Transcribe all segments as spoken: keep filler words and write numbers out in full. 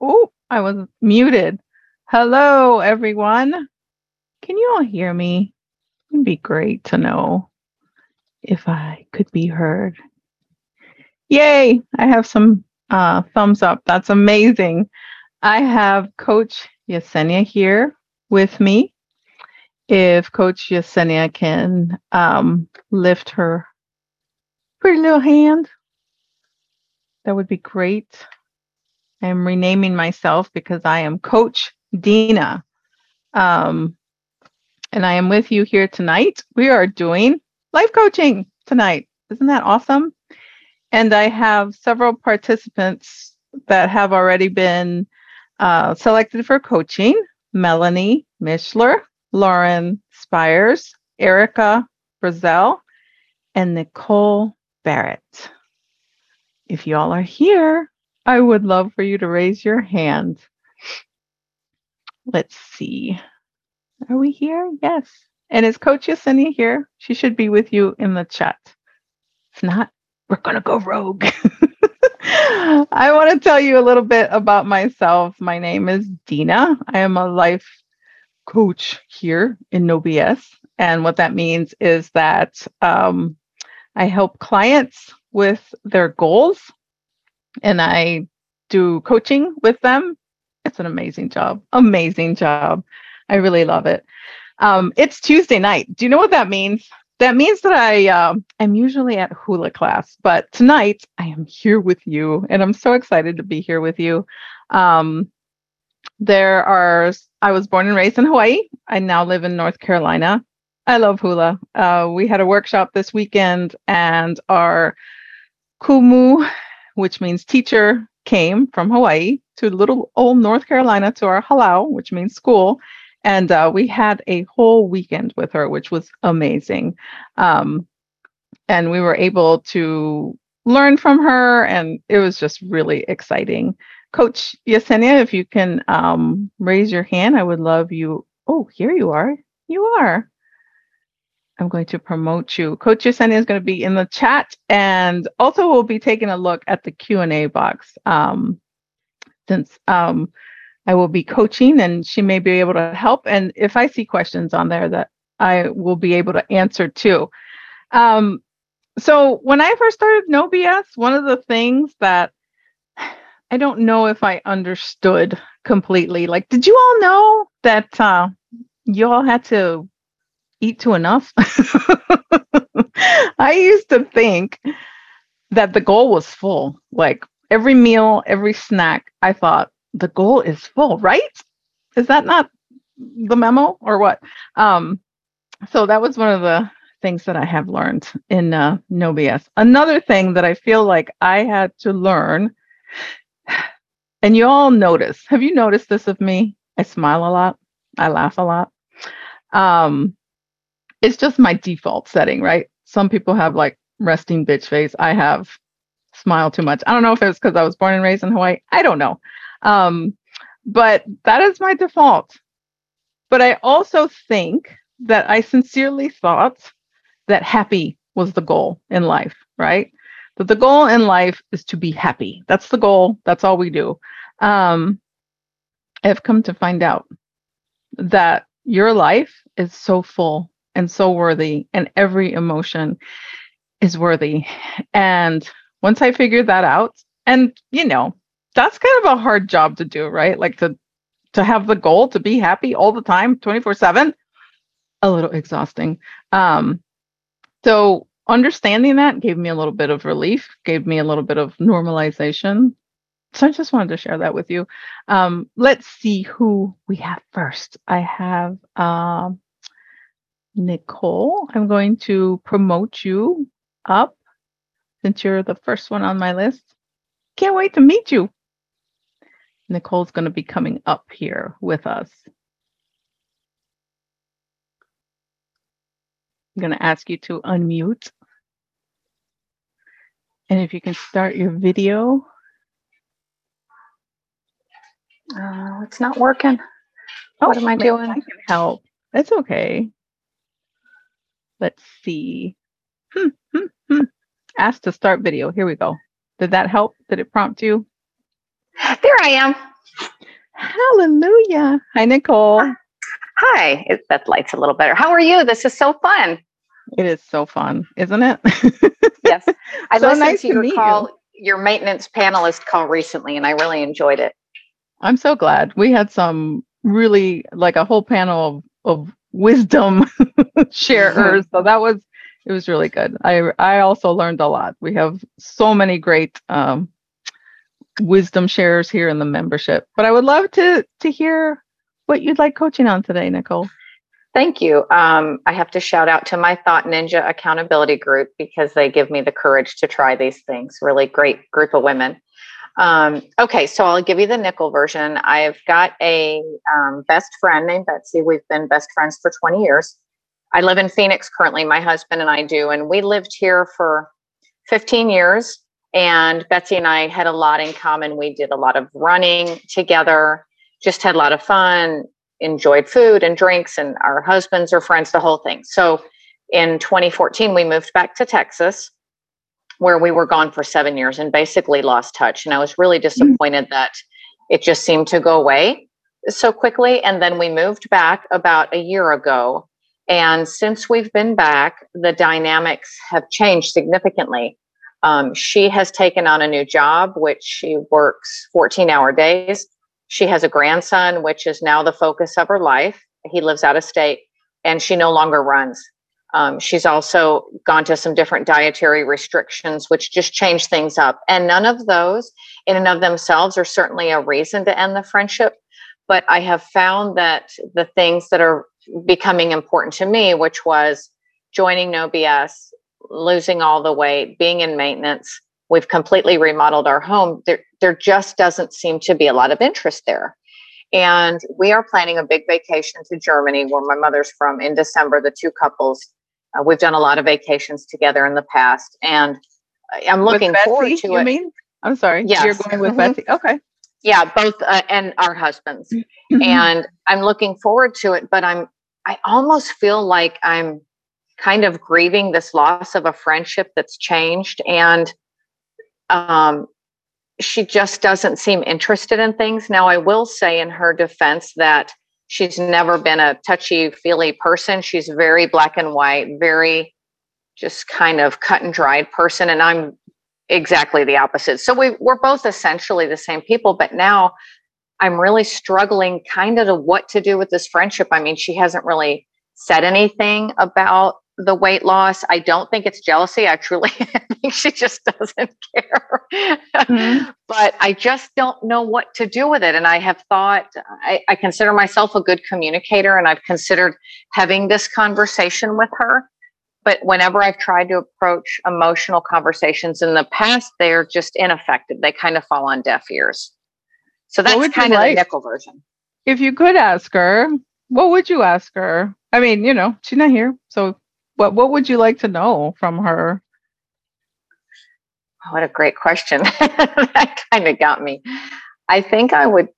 Oh, I was muted. Hello, everyone. Can you all hear me? It'd be great to know if I could be heard. Yay! I have some uh, thumbs up. That's amazing. I have Coach Yesenia here with me. If Coach Yesenia can um, lift her pretty little hand, that would be great. I'm renaming myself because I am Coach Dina. Um, and I am with you here tonight. We are doing life coaching tonight. Isn't that awesome? And I have several participants that have already been uh, selected for coaching. Melanie Mishler, Lauren Spires, Erica Brazel, and Nicole Barrett. If you all are here, I would love for you to raise your hand. Let's see. Are we here? Yes. And is Coach Yesenia here? She should be with you in the chat. If not, we're going to go rogue. I want to tell you a little bit about myself. My name is Dina. I am a life coach here in No B S. And what that means is that um, I help clients with their goals and I do coaching with them. It's an amazing job. Amazing job. I really love it. Um, it's Tuesday night. Do you know what that means? That means that I um, am usually at hula class, but tonight I am here with you, and I'm so excited to be here with you. Um, there are. I was born and raised in Hawaii. I now live in North Carolina. I love hula. Uh, we had a workshop this weekend, and our kumu, which means teacher, came from Hawaii to little old North Carolina to our halau, which means school. And uh, we had a whole weekend with her, which was amazing. Um, and we were able to learn from her, and it was just really exciting. Coach Yesenia, if you can um, raise your hand, I would love you. Oh, here you are. You are. I'm going to promote you. Coach Yesenia is going to be in the chat, and also we'll be taking a look at the Q and A box um, since um, I will be coaching and she may be able to help. And if I see questions on there that I will be able to answer too. Um, so when I first started No B S, one of the things that I don't know if I understood completely, like, did you all know that uh, you all had to eat to enough? I used to think that the goal was full. Like every meal, every snack, I thought the goal is full, right? Is that not the memo or what? Um, so that was one of the things that I have learned in uh, No B S. Another thing that I feel like I had to learn, and you all notice, have you noticed this of me? I smile a lot. I laugh a lot. Um, it's just my default setting, right? Some people have like resting bitch face. I have smile too much. I don't know if it was because I was born and raised in Hawaii. I don't know. Um, but that is my default. But I also think that I sincerely thought that happy was the goal in life, right? That the goal in life is to be happy. That's the goal. That's all we do. Um, I've come to find out that your life is so full and so worthy, and every emotion is worthy. And once I figured that out, and you know, that's kind of a hard job to do, right? Like to to have the goal to be happy all the time, twenty-four seven, a little exhausting. Um, so understanding that gave me a little bit of relief, gave me a little bit of normalization. So I just wanted to share that with you. Um, let's see who we have first. I have uh, Nicole. I'm going to promote you up since you're the first one on my list. Can't wait to meet you. Nicole's going to be coming up here with us. I'm going to ask you to unmute. And if you can start your video. Uh, it's not working. Oh, what am I doing? I can help. It's okay. Let's see. Hmm, hmm, hmm. Ask to start video. Here we go. Did that help? Did it prompt you? There I am. Hallelujah. Hi, Nicole. Hi. It, that light's a little better. How are you? This is so fun. It is so fun, isn't it? Yes. I so listened nice to to your meet call, you. your maintenance panelist call recently, and I really enjoyed it. I'm so glad. We had some really, like a whole panel of, of wisdom sharers. So that was, it was really good. I, I also learned a lot. We have so many great um, wisdom sharers here in the membership, but I would love to, to hear what you'd like coaching on today, Nicole. Thank you. Um, I have to shout out to my Thought Ninja accountability group because they give me the courage to try these things. Really great group of women. Um, okay, so I'll give you the nickel version. I've got a um, best friend named Betsy. We've been best friends for twenty years. I live in Phoenix currently, my husband and I do, and we lived here for fifteen years. And Betsy and I had a lot in common. We did a lot of running together, just had a lot of fun, enjoyed food and drinks, and our husbands are friends, the whole thing. So in twenty fourteen, we moved back to Texas, where we were gone for seven years and basically lost touch. And I was really disappointed that it just seemed to go away so quickly. And then we moved back about a year ago. And since we've been back, the dynamics have changed significantly. Um, she has taken on a new job, which she works fourteen hour days. She has a grandson, which is now the focus of her life. He lives out of state, and she no longer runs. Um, she's also gone to some different dietary restrictions, which just changed things up. And none of those in and of themselves are certainly a reason to end the friendship. But I have found that the things that are becoming important to me, which was joining No B S, losing all the weight, being in maintenance, we've completely remodeled our home. There, there just doesn't seem to be a lot of interest there. And we are planning a big vacation to Germany, where my mother's from, in December, the two couples. Uh, we've done a lot of vacations together in the past, and I'm looking Betsy, forward to you it. mean? I'm sorry. Yes. You're going with Mhm. Betsy. Okay. Yeah, both uh, and our husbands. And I'm looking forward to it, but I'm I almost feel like I'm kind of grieving this loss of a friendship that's changed, and um she just doesn't seem interested in things. Now, I will say in her defense that she's never been a touchy-feely person. She's very black and white, very just kind of cut and dried person. And I'm exactly the opposite. So we, we're both essentially the same people, but now I'm really struggling kind of to what to do with this friendship. I mean, she hasn't really said anything about the weight loss. I don't think it's jealousy. I truly think she just doesn't care. Mm-hmm. But I just don't know what to do with it. And I have thought, I, I consider myself a good communicator, and I've considered having this conversation with her. But whenever I've tried to approach emotional conversations in the past, they're just ineffective. They kind of fall on deaf ears. So that's kind of like, the nickel version. If you could ask her, what would you ask her? I mean, you know, she's not here. So what, what would you like to know from her? What a great question. That kind of got me. I think I would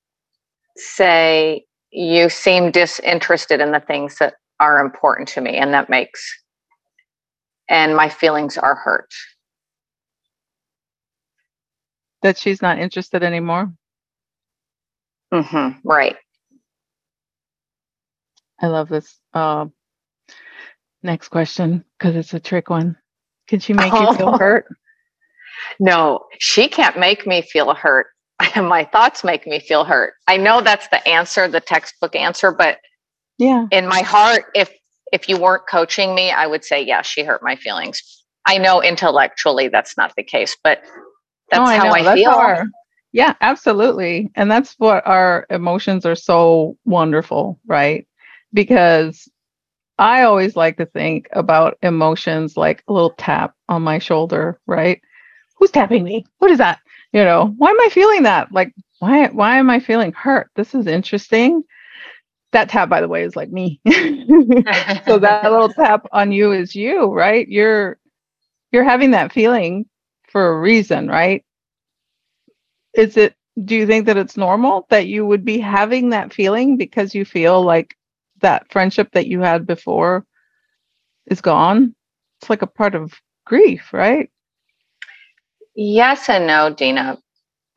say you seem disinterested in the things that are important to me, and that makes, and my feelings are hurt. That she's not interested anymore? Mm-hmm, right. I love this. Uh, next question, because it's a trick one. Can she make oh. you feel hurt? No, she can't make me feel hurt. My thoughts make me feel hurt. I know that's the answer, the textbook answer, but yeah, in my heart, if if you weren't coaching me, I would say, yeah, she hurt my feelings. I know intellectually that's not the case, but that's oh, I how know. I that's feel. How our, yeah, absolutely. And that's what our emotions are so wonderful, right? Because I always like to think about emotions like a little tap on my shoulder, right? Who's tapping me? What is that? You know, why am I feeling that? Like, why, why am I feeling hurt? This is interesting. That tap, by the way, is like me. So that little tap on you is you, right? You're, you're having that feeling for a reason, right? Is it, do you think that it's normal that you would be having that feeling because you feel like that friendship that you had before is gone? It's like a part of grief, right? Yes and no, Dina. I,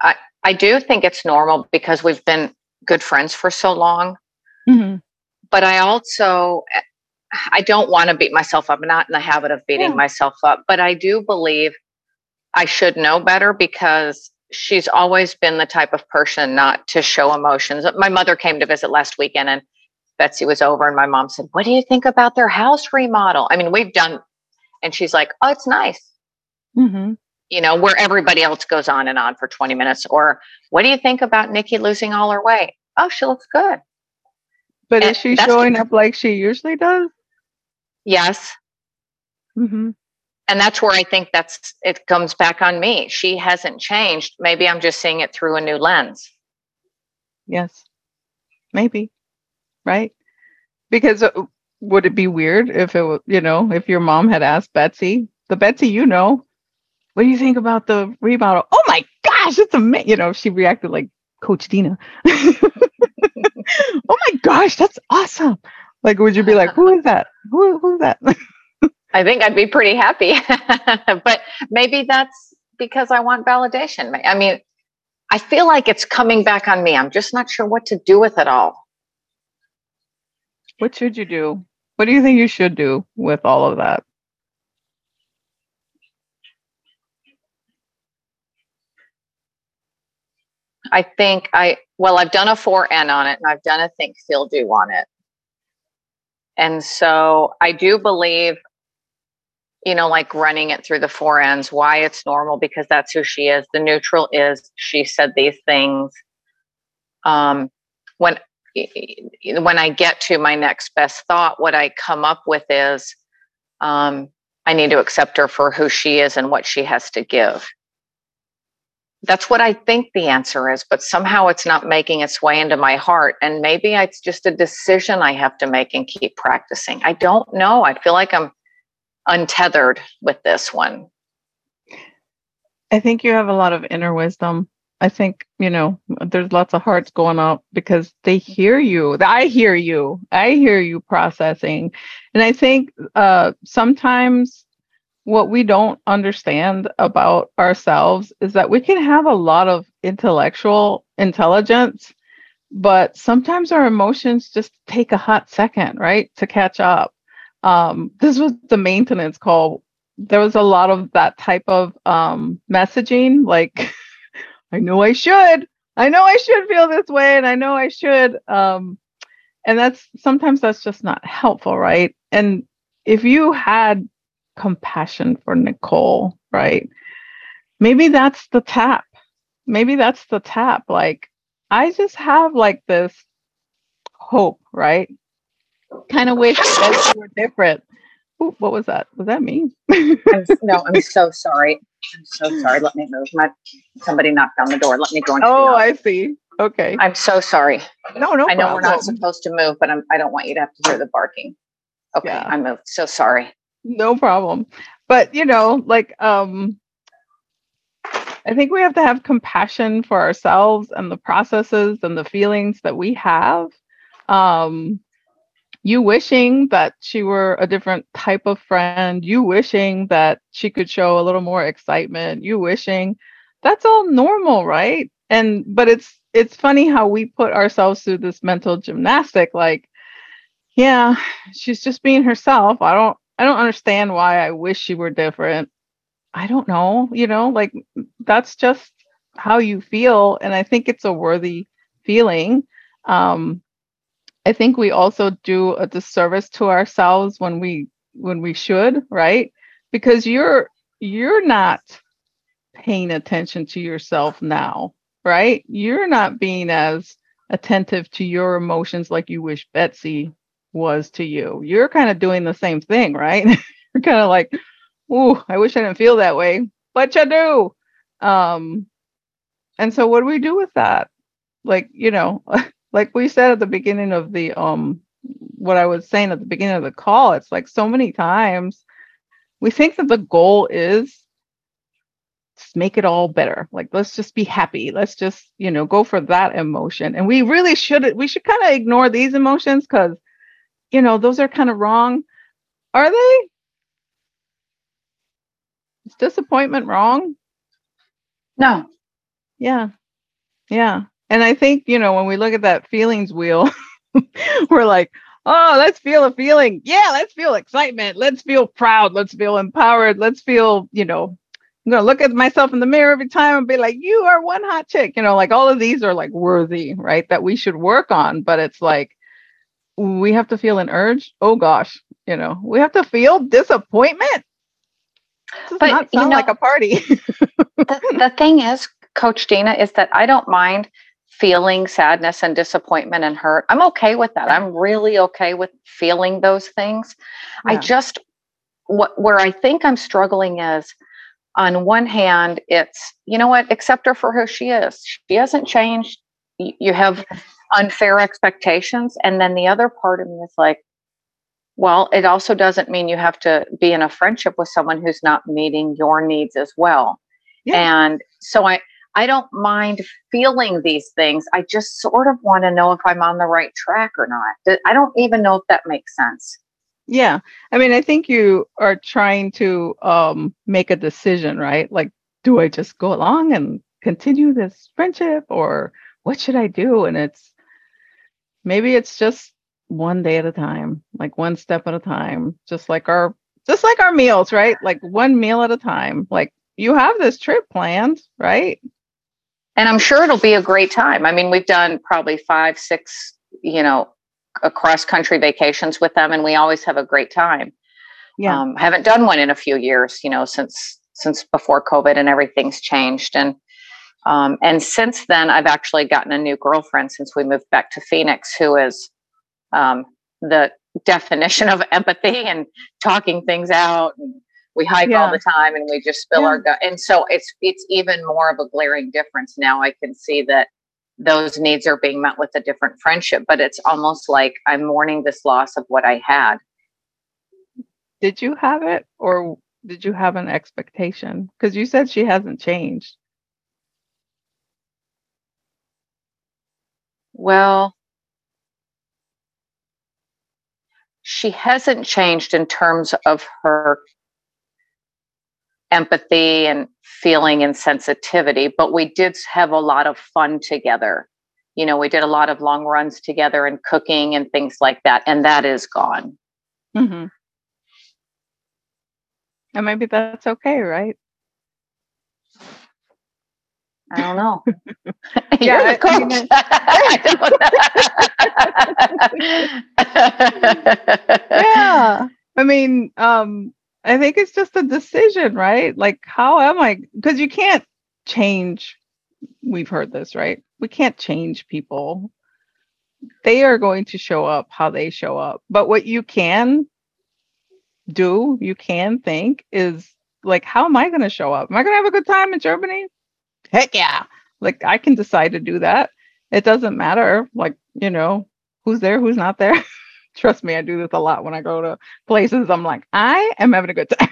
I do think it's normal because we've been good friends for so long. Mm-hmm. But I also, I don't want to beat myself up. I'm not in the habit of beating Yeah. myself up, but I do believe I should know better because she's always been the type of person not to show emotions. My mother came to visit last weekend and Betsy was over and my mom said, what do you think about their house remodel? I mean, we've done, and she's like, oh, it's nice. Mm-hmm. You know, where everybody else goes on and on for twenty minutes. Or what do you think about Nikki losing all her weight? Oh, she looks good. But And is she that's showing because, up like she usually does? yes. Mm-hmm. And that's where I think that's, it comes back on me. She hasn't changed. Maybe I'm just seeing it through a new lens. Yes, maybe. Right. Because uh, would it be weird if it was, you know, if your mom had asked Betsy, the Betsy, you know, what do you think about the remodel? Oh my gosh, it's amazing. You know, she reacted like Coach Dina. Oh my gosh, that's awesome. Like, would you be like, who is that? Who, who's that? I think I'd be pretty happy. But maybe that's because I want validation. I mean, I feel like it's coming back on me. I'm just not sure what to do with it all. What should you do? What do you think you should do with all of that? I think I, well, I've done a four N on it and I've done a think, feel, do on it. And so I do believe, you know, like running it through the four N's, why it's normal, because that's who she is. The neutral is, she said these things. Um, when, when I get to my next best thought, what I come up with is, um, I need to accept her for who she is and what she has to give. That's what I think the answer is, but somehow it's not making its way into my heart. And maybe it's just a decision I have to make and keep practicing. I don't know. I feel like I'm untethered with this one. I think you have a lot of inner wisdom. I think, you know, there's lots of hearts going up because they hear you. I hear you. I hear you processing. And I think uh, sometimes what we don't understand about ourselves is that we can have a lot of intellectual intelligence, but sometimes our emotions just take a hot second, right, to catch up. Um, this was the maintenance call. There was a lot of that type of um, messaging, like, I know I should, I know I should feel this way, and I know I should. Um, and that's sometimes that's just not helpful, right? And if you had compassion for Nicole, right? Maybe that's the tap. Maybe that's the tap. Like, I just have like this hope, right? Kind of wish that you were different. Ooh, what was that? Was that me? I'm, no, I'm so sorry. I'm so sorry. Let me move. My somebody knocked on the door. Let me go. Oh, I see. Okay. I'm so sorry. No, no I know problem. we're not supposed to move, but I'm, I don't want you to have to hear the barking. Okay, Yeah. I moved. So sorry. No problem. But, you know, like, um, I think we have to have compassion for ourselves and the processes and the feelings that we have. Um, you wishing that she were a different type of friend, you wishing that she could show a little more excitement, you wishing, that's all normal, right? And but it's it's funny how we put ourselves through this mental gymnastic, like, yeah, she's just being herself. I don't I don't understand why I wish she were different. I don't know, you know, like, that's just how you feel. And I think it's a worthy feeling. Um, I think we also do a disservice to ourselves when we when we should, right? Because you're you're not paying attention to yourself now, right? You're not being as attentive to your emotions like you wish Betsy was to you. You're kind of doing the same thing, right? You're kind of like, ooh, I wish I didn't feel that way, but you do. Um, and so what do we do with that? Like, you know, like we said at the beginning of the um what I was saying at the beginning of the call, it's like so many times we think that the goal is just make it all better. Like, let's just be happy. Let's just, you know, go for that emotion. And we really should we should kind of ignore these emotions because, you know, those are kind of wrong. Are they? Is disappointment wrong? No. Yeah. Yeah. And I think, you know, when we look at that feelings wheel, we're like, oh, let's feel a feeling. Yeah, let's feel excitement. Let's feel proud. Let's feel empowered. Let's feel, you know, I'm going to look at myself in the mirror every time and be like, you are one hot chick. You know, like all of these are like worthy, right? That we should work on. But it's like, we have to feel an urge. Oh gosh, you know, we have to feel disappointment. Does But not you sound know, like a party. the, the thing is, Coach Dina, is that I don't mind feeling sadness and disappointment and hurt. I'm okay with that. I'm really okay with feeling those things. I Yeah. just, what where I think I'm struggling is, on one hand, it's, you know what, accept her for who she is. She hasn't changed. Y- You have unfair expectations. And then the other part of me is like, well, it also doesn't mean you have to be in a friendship with someone who's not meeting your needs as well. Yeah. And so I, I don't mind feeling these things. I just sort of want to know if I'm on the right track or not. I don't even know if that makes sense. Yeah. I mean, I think you are trying to um make a decision, right? Like, do I just go along and continue this friendship, or what should I do? And it's maybe it's just one day at a time, like one step at a time, just like our just like our meals, right? Like one meal at a time. Like, you have this trip planned, right? And I'm sure it'll be a great time. I mean, we've done probably five, six, you know, cross country vacations with them, and we always have a great time. Yeah. Um, I haven't done one in a few years, you know, since since before COVID and everything's changed. And um, and since then, I've actually gotten a new girlfriend since we moved back to Phoenix, who is um, the definition of empathy and talking things out. And we hike all Yeah. the time, and we just spill Yeah. our gut. And so it's it's even more of a glaring difference now. I can see that those needs are being met with a different friendship, but it's almost like I'm mourning this loss of what I had. Did you have it, or did you have an expectation? Because you said she hasn't changed. Well, she hasn't changed in terms of her empathy and feeling and sensitivity, but we did have a lot of fun together. You know, we did a lot of long runs together and cooking and things like that, and that is gone. Hmm. And maybe that's okay, right? I don't know. Yeah, You're the I, I mean, coach. I don't know. yeah. I mean, um, I think it's just a decision, right? Like, how am I? Because you can't change. We've heard this, right? We can't change people. They are going to show up how they show up. But what you can do, you can think is like, how am I going to show up? Am I going to have a good time in Germany? Heck yeah. Like, I can decide to do that. It doesn't matter, like, you know, who's there, who's not there. Trust me, I do this a lot when I go to places. I'm like, I am having a good time.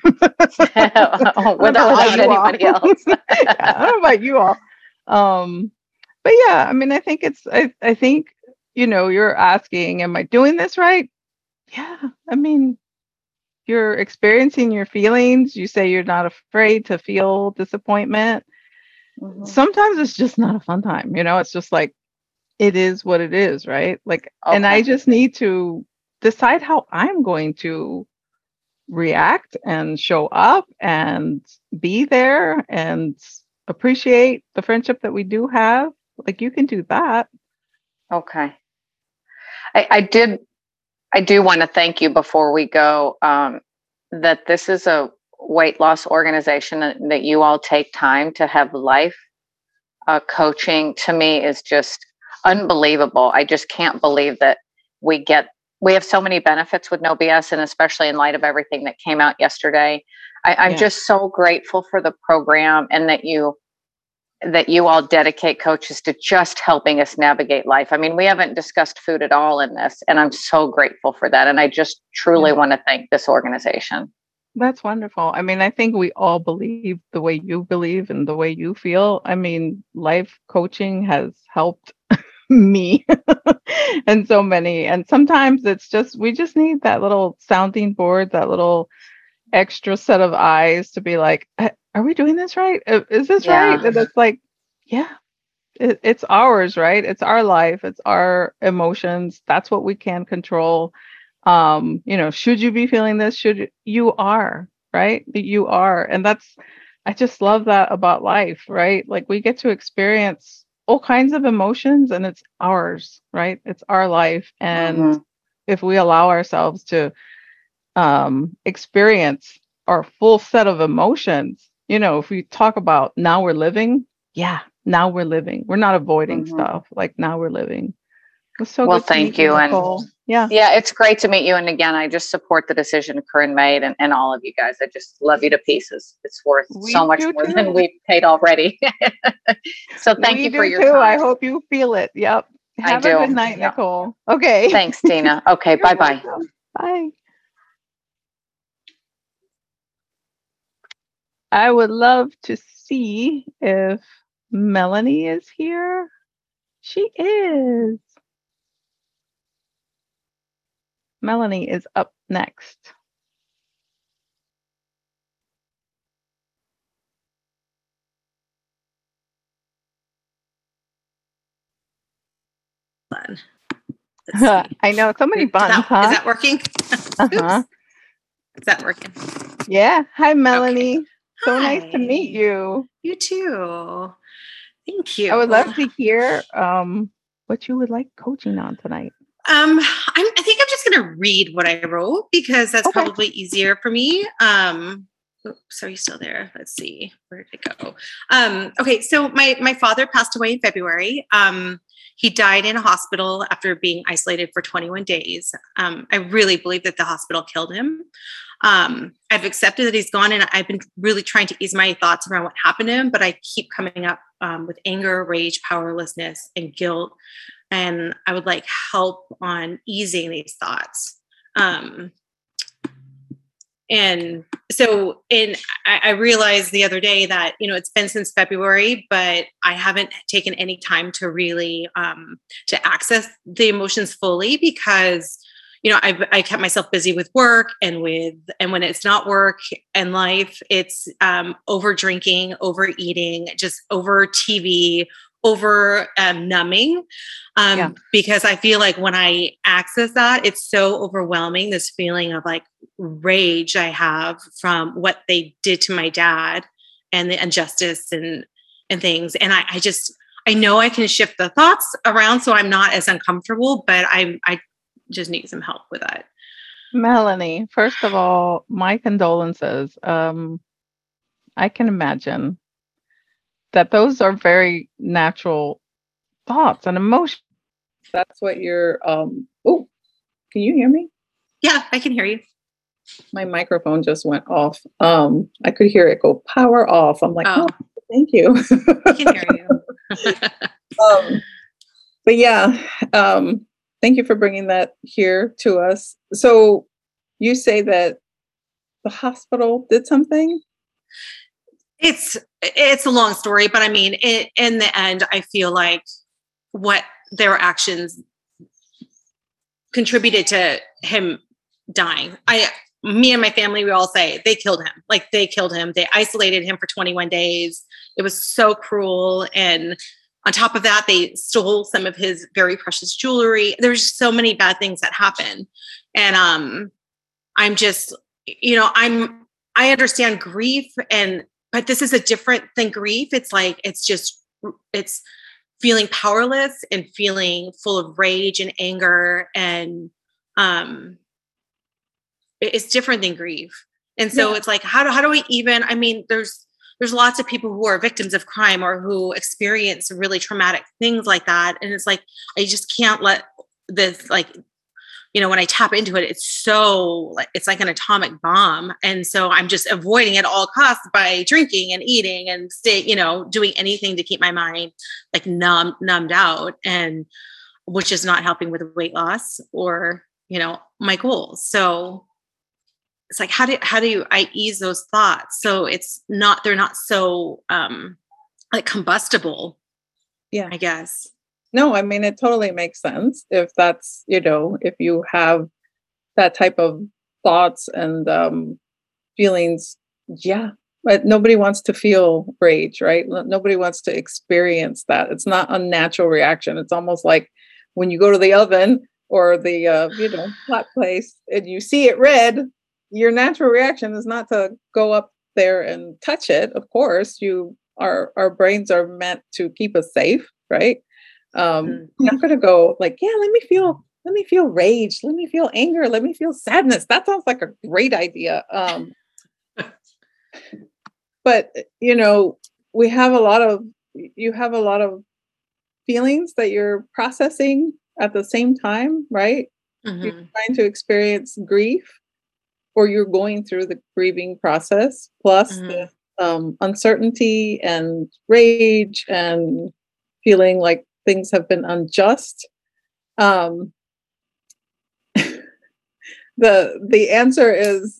Without anybody else. Yeah, I don't know about you all. Um, but yeah, I mean, I think it's, I, I think, you know, you're asking, am I doing this right? Yeah. I mean, you're experiencing your feelings. You say you're not afraid to feel disappointment. Mhm. Sometimes it's just not a fun time. You know, it's just like, it is what it is, right? Like, and I Okay. just need to decide how I'm going to react and show up and be there and appreciate the friendship that we do have. Like, you can do that. Okay. I, I did I do want to thank you before we go, um, that this is a weight loss organization that, that you all take time to have life uh, coaching. To me is just unbelievable. I just can't believe that we get we have so many benefits with No B S, and especially in light of everything that came out yesterday. I, I'm Yeah. just so grateful for the program, and that you that you all dedicate coaches to just helping us navigate life. I mean, we haven't discussed food at all in this, and I'm so grateful for that. And I just truly Yeah. want to thank this organization. That's wonderful. I mean, I think we all believe the way you believe and the way you feel. I mean, life coaching has helped me and so many. And sometimes it's just, we just need that little sounding board, that little extra set of eyes to be like, "Uh, are we doing this right? Uh, Is this right?" Yeah. And it's like, yeah, it, it's ours, right? It's our life. It's our emotions. That's what we can control. Um, you know, should you be feeling this? Should you, you are, right? You are. And that's, I just love that about life, right? Like we get to experience all kinds of emotions and it's ours, right? It's our life. And Mm-hmm. if we allow ourselves to um, experience our full set of emotions, you know, if we talk about now we're living, yeah, now we're living. We're not avoiding Mm-hmm. stuff. Like now we're living. It was so Well, good to meet thank you, you. And Nicole. Yeah. yeah, it's great to meet you. And again, I just support the decision Corinne made and, and all of you guys. I just love you to pieces. It's worth so We much do more than too. we've paid already. So thank We you for do your too. I time. hope you feel it. Yep. I Have a good do. night, Yeah. Nicole. Okay. Thanks, Tina. Okay. You're Bye bye. welcome. Bye. I would love to see if Melanie is here. She is. Melanie is up next. Bun. I know so many Is buttons, that, huh? is that working? Uh-huh. Oops. Is that working? Yeah. Hi, Melanie. Okay. So nice to meet Hi. you. You too. Thank you. I would love to hear um, what you would like coaching on tonight. Um, I'm, I think I'm just going to read what I wrote because that's Okay. probably easier for me. Um, oops, are you still there? Let's see. Where did it go? Um, okay. So my, my father passed away in February. Um, he died in a hospital after being isolated for twenty-one days. Um, I really believe that the hospital killed him. Um, I've accepted that he's gone, and I've been really trying to ease my thoughts around what happened to him, but I keep coming up um, with anger, rage, powerlessness, and guilt. And I would like help on easing these thoughts. Um, and so in, I, I realized the other day that, you know, it's been since February, but I haven't taken any time to really, um, to access the emotions fully because, you know, I've, I kept myself busy with work and with, and when it's not work and life, it's um, over drinking, overeating, just over T V, over um, numbing. Um, Yeah. Because I feel like when I access that, it's so overwhelming, this feeling of like rage I have from what they did to my dad and the injustice and, and things. And I, I just, I know I can shift the thoughts around so I'm not as uncomfortable, but I, I just need some help with that. Melanie, first of all, my condolences. Um, I can imagine that those are very natural thoughts and emotions. That's what you're, um, oh, can you hear me? Yeah, I can hear you. My microphone just went off. Um, I could hear it go power off. I'm like, oh, Oh, thank you. I can hear you. um, but yeah, um, thank you for bringing that here to us. So you say that the hospital did something? It's it's a long story, but I mean, it, in the end, I feel like what their actions contributed to him dying. I, me and my family, we all say they killed him. Like they killed him. They isolated him for twenty-one days. It was so cruel. And on top of that, they stole some of his very precious jewelry. There's so many bad things that happen. And um, I'm just, you know, I'm, I understand grief and, but this is a different than grief. It's like, it's just, it's feeling powerless and feeling full of rage and anger. And um, it's different than grief. And so yeah. It's like, how do, how do we even, I mean, there's, there's lots of people who are victims of crime or who experience really traumatic things like that. And it's like, I just can't let this, like, you know, when I tap into it, it's so like, it's like an atomic bomb. And so I'm just avoiding at all costs by drinking and eating and stay, you know, doing anything to keep my mind like numb, numbed out, and which is not helping with weight loss or, you know, my goals. So it's like, how do, how do I ease those thoughts? So it's not, they're not so um, like combustible. Yeah, I guess. No, I mean, it totally makes sense if that's, you know, if you have that type of thoughts and um, feelings. Yeah, but nobody wants to feel rage, right? No- Nobody wants to experience that. It's not a natural reaction. It's almost like when you go to the oven or the uh, you know hot place and you see it red, your natural reaction is not to go up there and touch it. Of course, you our our brains are meant to keep us safe, right? Um, Mm. you're not going to go like, yeah, let me feel, let me feel rage, let me feel anger, let me feel sadness. That sounds like a great idea. Um, but you know, we have a lot of, you have a lot of feelings that you're processing at the same time, right? You're Mhm. trying to experience grief, or you're going through the grieving process, plus Mhm. the um, uncertainty and rage and feeling like things have been unjust. Um, the the answer is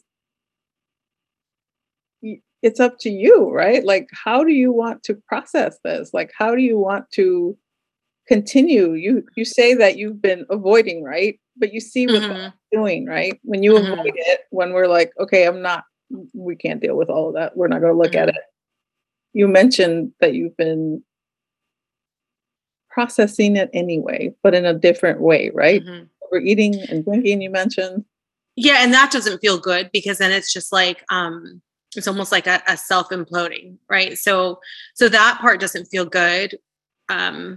y- it's up to you, right? Like, how do you want to process this? Like, how do you want to continue? You you say that you've been avoiding, right? But you see what that's Mhm. doing, right? When you avoid Mhm. it, when we're like, okay, I'm not, we can't deal with all of that. We're not going to look at it. Mhm. You mentioned that you've been processing it anyway, but in a different way, right? Mhm. Overeating and drinking, you mentioned. Yeah, and that doesn't feel good because then it's just like um it's almost like a, a self imploding, right? So so that part doesn't feel good. Um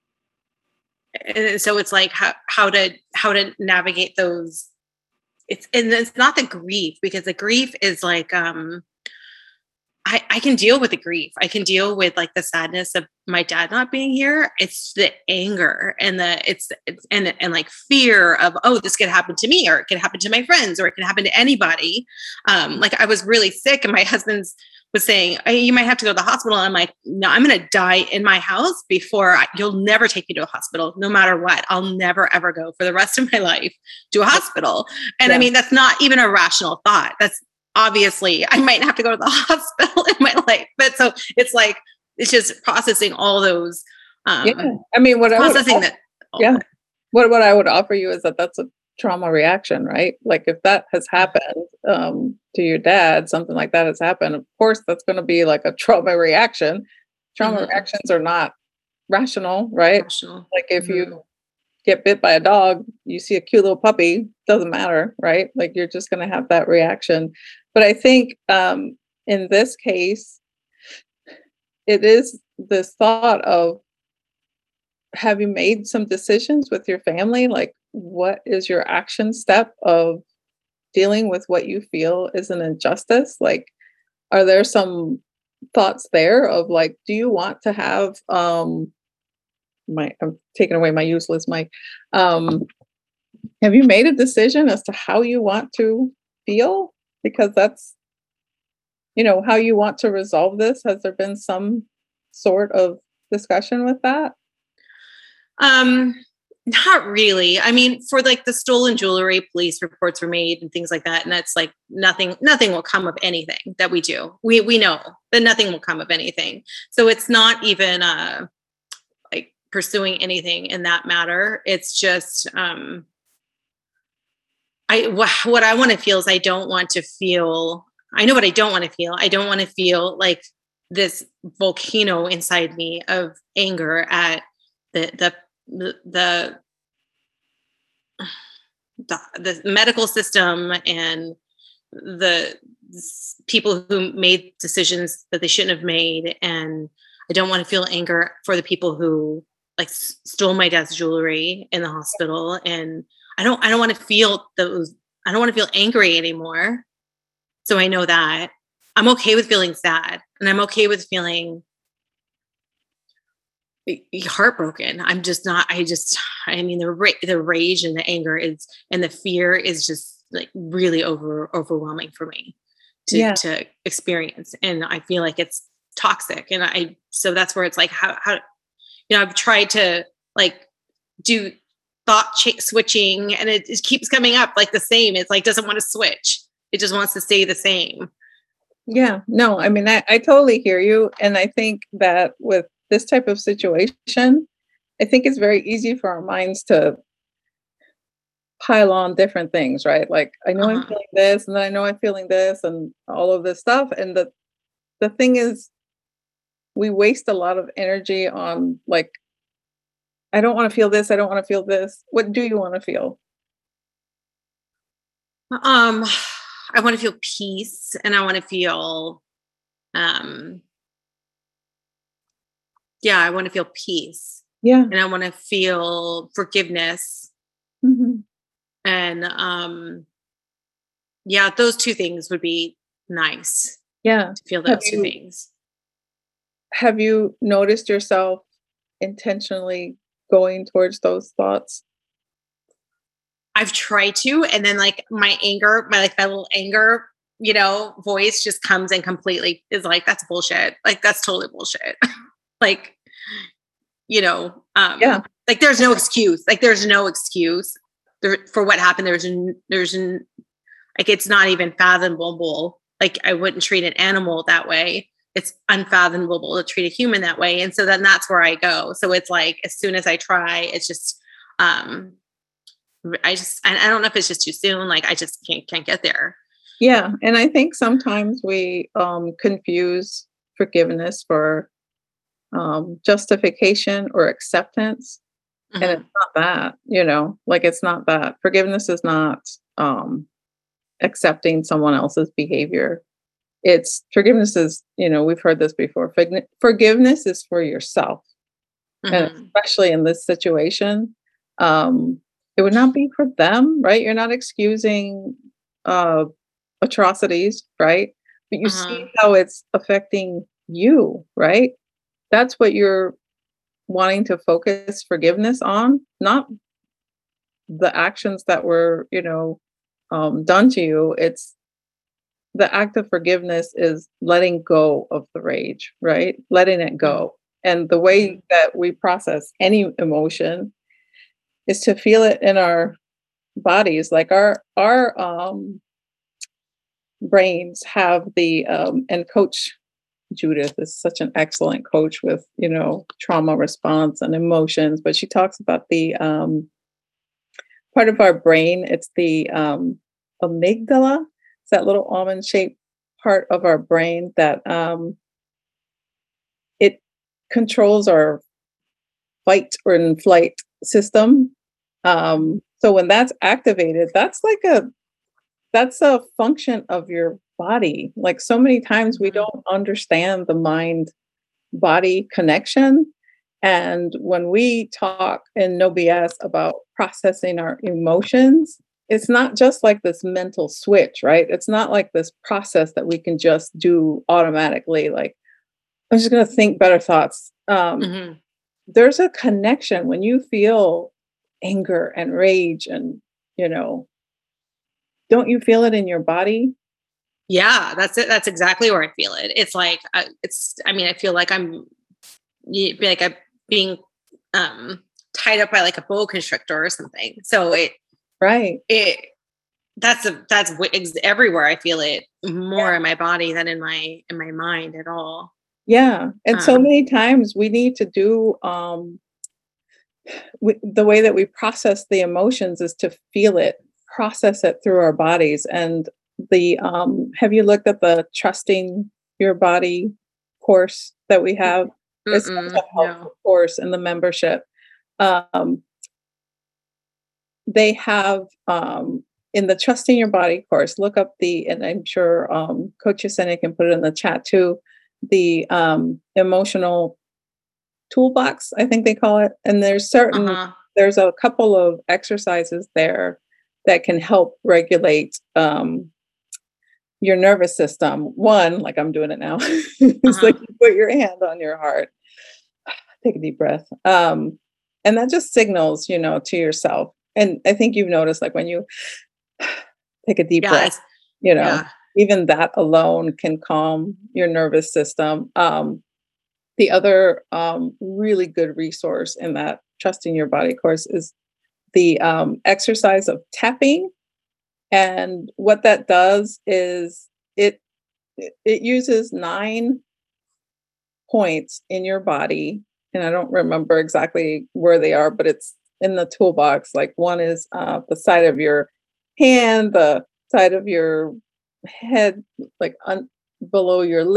and so it's like how how to how to navigate those. It's and it's not the grief because the grief is like um I, I can deal with the grief. I can deal with like the sadness of my dad not being here. It's the anger and the it's, it's and and like fear of, oh, this could happen to me, or it could happen to my friends, or it can happen to anybody. Um, like I was really sick, and my husband's was saying, "Hey, you might have to go to the hospital." And I'm like, no, I'm going to die in my house before I, you'll never take me to a hospital, no matter what. I'll never ever go for the rest of my life to a hospital. And Yeah. I mean, that's not even a rational thought. That's obviously I might have to go to the hospital in my life. But so it's like, it's just processing all those, um, Yeah. I mean, what I would, processing that. all yeah. that. What what I would offer you is that that's a trauma reaction, right? Like if that has happened um, to your dad, something like that has happened. Of course, that's going to be like a trauma reaction. Trauma Mhm. reactions are not rational, right? Rational. Like if Mhm. you get bit by a dog, you see a cute little puppy, doesn't matter, right? Like you're just going to have that reaction. But I think um, in this case, it is this thought of, have you made some decisions with your family? Like, what is your action step of dealing with what you feel is an injustice? Like, are there some thoughts there of like, do you want to have um my I'm taking away my useless mic. Um, have you made a decision as to how you want to feel? Because that's, you know, how you want to resolve this. Has there been some sort of discussion with that? Um, not really. I mean, for like the stolen jewelry, police reports were made and things like that, and that's like nothing. Nothing will come of anything that we do. We we know that nothing will come of anything. So it's not even uh like pursuing anything in that matter. It's just um, I wh- what I want to feel is I don't want to feel. I know what I don't want to feel. I don't want to feel like this volcano inside me of anger at the the the, the the, the medical system and the s- people who made decisions that they shouldn't have made. And I don't want to feel anger for the people who like s- stole my dad's jewelry in the hospital. And I don't, I don't want to feel those, I don't want to feel angry anymore. So I know that I'm okay with feeling sad, and I'm okay with feeling heartbroken. I'm just not, I just, I mean, the ra- the rage and the anger is, and the fear is just like really over overwhelming for me to, Yeah. to experience. And I feel like it's toxic. And I, so that's where it's like, how, how, you know, I've tried to like do thought ch- switching, and it, it keeps coming up like the same. It's like, doesn't want to switch. It just wants to stay the same. Yeah, no, I mean, I, I totally hear you. And I think that with this type of situation, I think it's very easy for our minds to pile on different things, right? Like, I know I'm Uh-huh. feeling this, and then I know I'm feeling this, and all of this stuff. And the the thing is, we waste a lot of energy on like, I don't want to feel this. I don't want to feel this. What do you want to feel? Um, I want to feel peace, and I want to feel, um, yeah, I want to feel peace. Yeah. And I want to feel forgiveness. Mm-hmm. And, um, yeah, those two things would be nice. Yeah. To feel those have two you, things. Have you noticed yourself intentionally going towards those thoughts? I've tried to, and then like my anger, my like my little anger, you know, voice just comes and completely is like, that's bullshit. Like that's totally bullshit. Like, you know, um, yeah. like there's no excuse. Like there's no excuse there, for what happened. There's n- there's n- like it's not even fathomable. Like I wouldn't treat an animal that way. It's unfathomable to treat a human that way. And so then that's where I go. So it's like as soon as I try, it's just um I just, and I don't know if it's just too soon. Like I just can't, can't get there. Yeah. And I think sometimes we um, confuse forgiveness for um, justification or acceptance. Mm-hmm. And it's not that, you know, like it's not that. Forgiveness is not um, accepting someone else's behavior. It's forgiveness is, you know, we've heard this before. Forg- forgiveness is for yourself. Mm-hmm. And especially in this situation, um, it would not be for them, right? You're not excusing uh, atrocities, right? But you uh-huh. see how it's affecting you, right? That's what you're wanting to focus forgiveness on, not the actions that were, you know, um, done to you. It's the act of forgiveness is letting go of the rage, right? Letting it go. Mm-hmm. And the way that we process any emotion is to feel it in our bodies. Like our our um, brains have the um, and Coach Judith is such an excellent coach with, you know, trauma response and emotions. But she talks about the um, part of our brain. It's the um, amygdala. It's that little almond shaped part of our brain that um, it controls our fight or flight system. Um, so when that's activated, that's like a, that's a function of your body. Like so many times we don't understand the mind body connection. And when we talk in No B S about processing our emotions, it's not just like this mental switch, right? It's not like this process that we can just do automatically. Like, I'm just going to think better thoughts. Um, mm-hmm. There's a connection when you feel anger and rage and, you know, don't you feel it in your body? Yeah, that's it. That's exactly where I feel it. It's like, uh, it's, I mean, I feel like I'm like I'm being um, tied up by like a boa constrictor or something. So it, right. It, that's a, that's everywhere. I feel it more yeah. in my body than in my, in my mind at all. Yeah. And um, so many times we need to do, um, we, the way that we process the emotions is to feel it, process it through our bodies. And the, um, have you looked at the Trusting Your Body course that we have? Mm-mm, it's such a helpful no. course in the membership. Um, they have, um, in the Trusting Your Body course, look up the, and I'm sure um, Coach Yesenia can put it in the chat too, the um, emotional toolbox, I think they call it. And there's certain, uh-huh. there's a couple of exercises there that can help regulate um, your nervous system. One, like I'm doing it now, it's uh-huh. like you put your hand on your heart, take a deep breath. Um, and that just signals, you know, to yourself. And I think you've noticed, like when you take a deep yeah, breath, you know, yeah. even that alone can calm your nervous system. Um, the other um, really good resource in that Trusting Your Body course is the um, exercise of tapping. And what that does is it it uses nine points in your body. And I don't remember exactly where they are, but it's in the toolbox. Like one is uh, the side of your hand, the side of your head, like un- below your lip,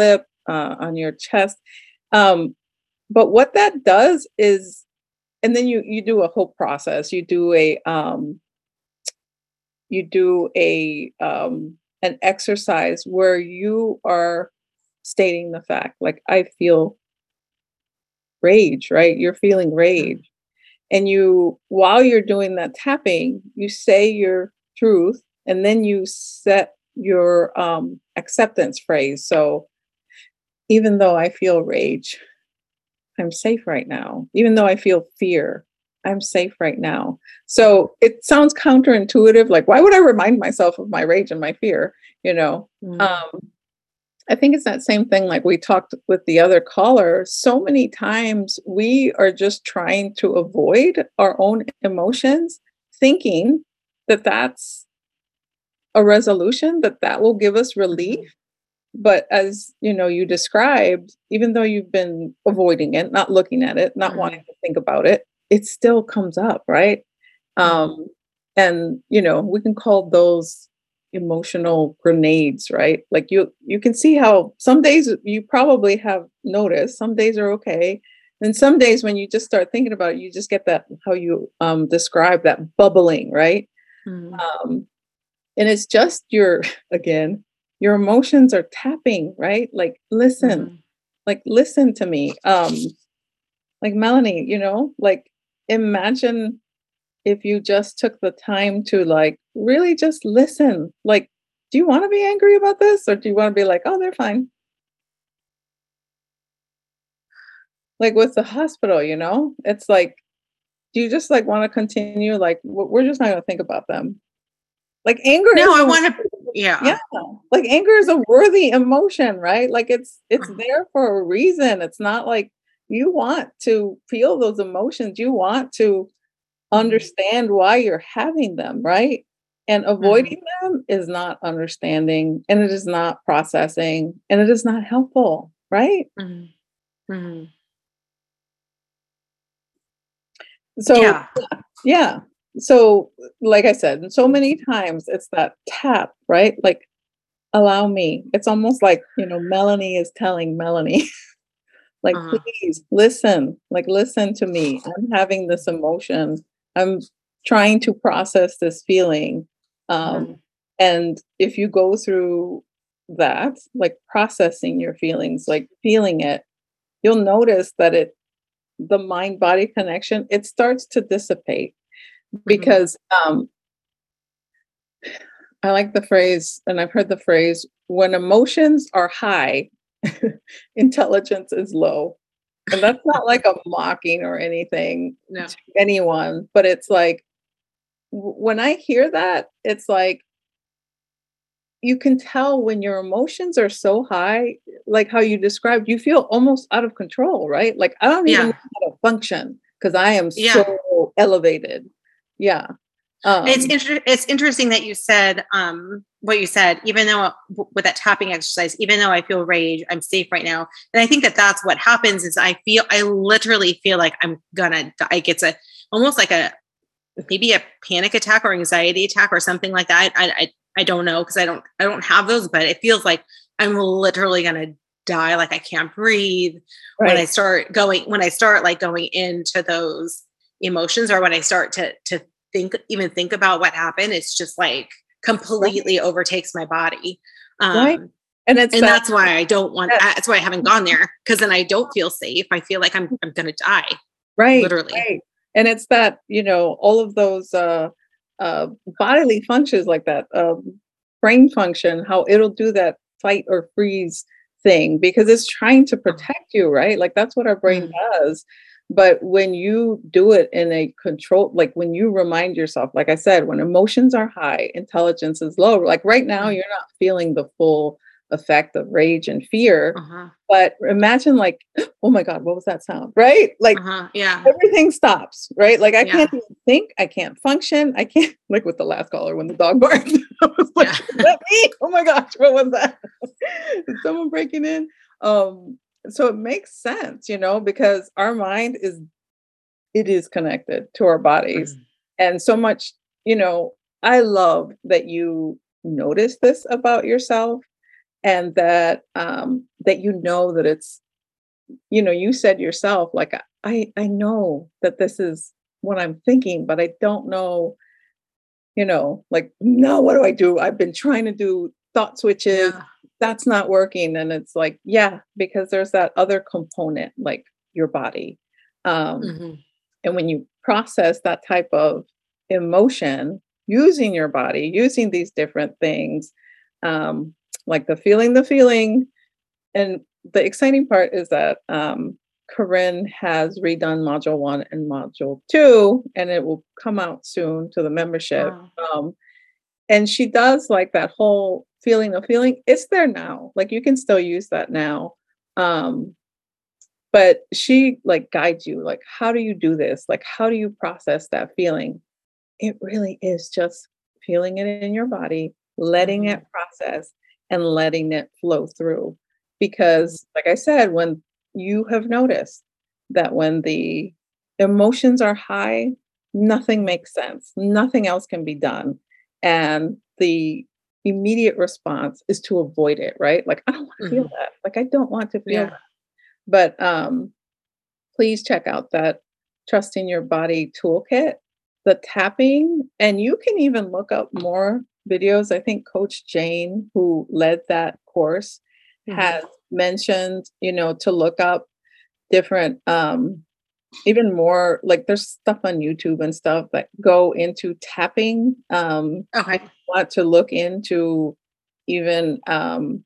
uh, on your chest. Um, but what that does is, and then you you do a whole process. You do a um, you do a um, an exercise where you are stating the fact, like, I feel rage, right? You're feeling rage. And you, while you're doing that tapping, you say your truth and then you set your um, acceptance phrase. So even though I feel rage, I'm safe right now. Even though I feel fear, I'm safe right now. So it sounds counterintuitive. Like, why would I remind myself of my rage and my fear? You know, Mm. um, I think it's that same thing like we talked with the other caller. So many times we are just trying to avoid our own emotions, thinking that that's a resolution, that that will give us relief. But as you know, you described, even though you've been avoiding it, not looking at it, not Mhm. wanting to think about it, it still comes up, right? Um, and you know, we can call those emotional grenades, right? Like you you can see how some days you probably have noticed, some days are okay. And some days when you just start thinking about it, you just get that how you um describe that bubbling, right? Mhm. Um, and it's just your again, your emotions are tapping, right? Like listen, Mhm. like listen to me. Um, like Melanie, you know, like imagine if you just took the time to like really just listen. Like, do you want to be angry about this? Or do you want to be like, oh, they're fine? Like with the hospital, you know, it's like, do you just like want to continue? Like, w- we're just not going to think about them. Like anger No, is I a want to. yeah, Yeah. like anger is a worthy emotion, right? Like it's it's there for a reason. It's not like you want to feel those emotions. You want to understand why you're having them, right? And avoiding them is not understanding and it is not processing and it is not helpful, right? Mhm. Mhm. So, Yeah. yeah. So, like I said, so many times it's that tap, right? Like, allow me. It's almost like, you know, Melanie is telling Melanie, like, Uh-huh. please listen, like, listen to me. I'm having this emotion. I'm trying to process this feeling. Um, Mhm. and if you go through that, like processing your feelings, like feeling it, you'll notice that it, the mind body connection, it starts to dissipate Mhm. because um, I like the phrase, and I've heard the phrase when emotions are high, intelligence is low. And that's not like a mocking or anything No. to anyone, but it's like w- when I hear that, it's like you can tell when your emotions are so high, like how you described, you feel almost out of control, right? Like I don't even know Yeah. how to function because I am Yeah. so elevated. Yeah. It's Um, inter- it's interesting that you said um, what you said. Even though w- with that tapping exercise, even though I feel rage, I'm safe right now. And I think that that's what happens. Is I feel I literally feel like I'm gonna die. Like it's a almost like a maybe a panic attack or anxiety attack or something like that. I I, I don't know because I don't I don't have those, but it feels like I'm literally gonna die. Like I can't breathe when I right. start going when I start like going into those emotions or when I start to to think even think about what happened. It's just like Right. completely overtakes my body. Right. Um, And it's and that, that's why I don't want. yes, That's why I haven't gone there because then I don't feel safe. I feel like I'm I'm gonna die, right, literally. right. And it's that, you know, all of those uh uh bodily functions like that, um brain function, how it'll do that fight or freeze thing because it's trying to protect you, right? Like that's what our brain Mm, does. But when you do it in a control, like when you remind yourself, like I said, when emotions are high, intelligence is low. Like right now, mm, you're not feeling the full effect of rage and fear. uh-huh. But imagine like, oh my God, what was that sound? Right? Like Uh-huh. Yeah. everything stops, right? Like I can't Yeah. even think, I can't function, I can't like with the last caller when the dog barked. I was like, Yeah. is that me? Oh my gosh, what was that? Is someone breaking in? Um, so it makes sense, you know, because our mind is it is connected to our bodies. Mm, And so much, you know, I love that you notice this about yourself and that um, that you know that it's, you know, you said yourself, like, I I know that this is what I'm thinking, but I don't know, you know, like, now what do I do? I've been trying to do thought switches. Yeah. That's not working. And it's like, yeah, because there's that other component, like your body. Um, Mm-hmm. and when you process that type of emotion using your body, using these different things, um, like the feeling, the feeling. And the exciting part is that um, Corinne has redone module one and module two, and it will come out soon to the membership. Wow. Um, and she does like that whole feeling of feeling. It's there now. Like you can still use that now. Um, but she like guides you, like, how do you do this? Like, how do you process that feeling? It really is just feeling it in your body, letting Mm-hmm. it process and letting it flow through. Because, like I said, when you have noticed that when the emotions are high, nothing makes sense, nothing else can be done. And the immediate response is to avoid it, right? Like, I don't want to feel Mm-hmm. that. Like, I don't want to feel Yeah. that. But um, please check out that Trust in Your Body toolkit, the tapping, and you can even look up more videos. I think Coach Jane, who led that course, Mm-hmm. has mentioned, you know, to look up different, um, even more, like there's stuff on YouTube and stuff that go into tapping. Um, Okay. if you want to look into even, um,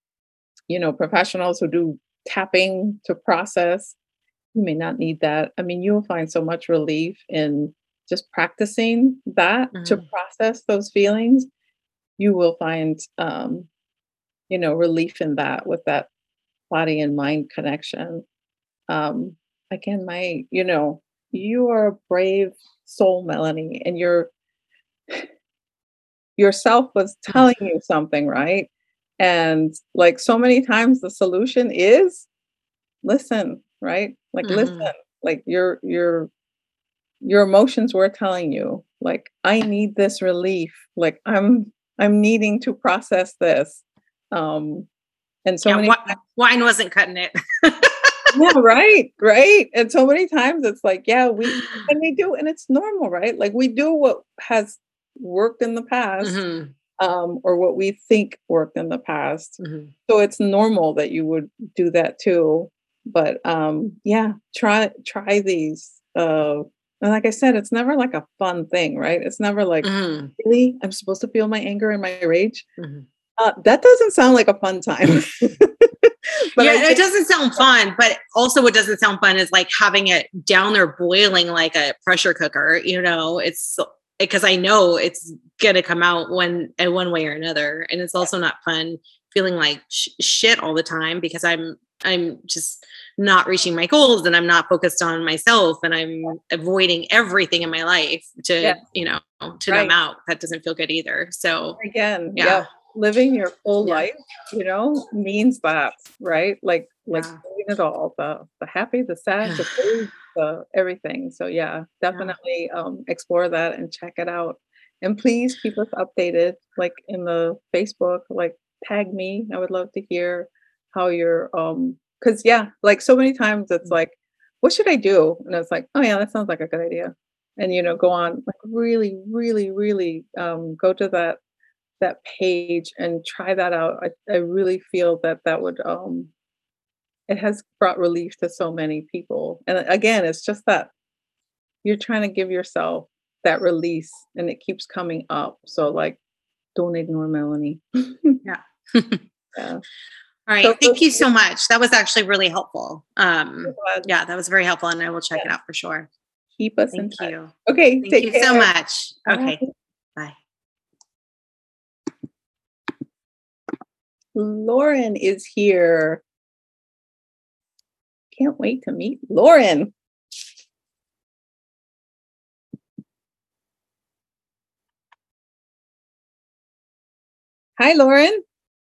you know, professionals who do tapping to process, you may not need that. I mean, you will find so much relief in just practicing that to Mm-hmm. process those feelings. You will find, um, you know, relief in that with that body and mind connection. Um, again, my, you know, you are a brave soul, Melanie, and your yourself was telling you something, right? And like so many times the solution is listen, right? Like listen, Mm-hmm. like your your your emotions were telling you, like, I need this relief. Like I'm I'm needing to process this. Um, and so Yeah. many Wi- wine wasn't cutting it. yeah, right, right. And so many times it's like, yeah, we and we do, and it's normal, right? Like we do what has worked in the past, Mm-hmm. um, or what we think worked in the past. Mm-hmm. So it's normal that you would do that too. But um, yeah, try try these. Uh, and like I said, it's never like a fun thing, right? It's never like, Mm-hmm. really, I'm supposed to feel my anger and my rage. Mm-hmm. Uh, that doesn't sound like a fun time. But yeah, I it think, doesn't sound fun, but also what doesn't sound fun is like having it down there boiling like a pressure cooker, you know, it's because I know it's going to come out one in one way or another. And it's also not fun feeling like sh- shit all the time because I'm, I'm just not reaching my goals and I'm not focused on myself and I'm avoiding everything in my life to, yes, you know, to right. numb out. That doesn't feel good either. So Again, yeah. yeah, living your full Yeah. life, you know, means that, right? Like, like Yeah. doing it all, the the happy, the sad, the good, the everything. So yeah, definitely um explore that and check it out. And please keep us updated, like in the Facebook, like tag me. I would love to hear how you're um because yeah, like so many times it's like, what should I do? And it's like, oh yeah, that sounds like a good idea. And you know, go on, like really, really, really um go to that that page and try that out. I, I really feel that that would um it has brought relief to so many people. And again, it's just that you're trying to give yourself that release and it keeps coming up. So like don't ignore Melanie. Yeah. Yeah. All right. So Thank you so much. That was actually really helpful. Um, glad. yeah, that was very helpful and I will check Yeah. it out for sure. Keep us in Thank touch. you. Okay. Thank take you care. so much. Bye. Okay. Bye. Lauren is here. Can't wait to meet Lauren. Hi, Lauren.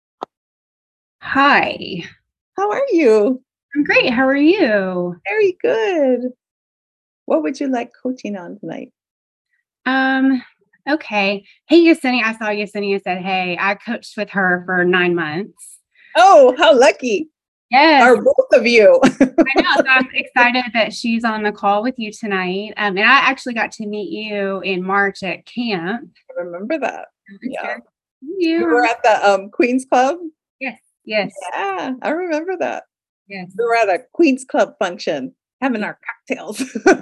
Hi. How are you? I'm great. How are you? Very good. What would you like coaching on tonight? Um, okay. Hey, Yesenia. I saw Yesenia said, hey, I coached with her for nine months. Oh, how lucky Yes, are both of you. I know. So I'm excited that she's on the call with you tonight. Um, and I actually got to meet you in March at camp. I remember that. Yeah. You We were at the um, Queen's Club. Yes, yes, Yeah, I remember that. yes. We were at a Queen's Club function having our cocktails.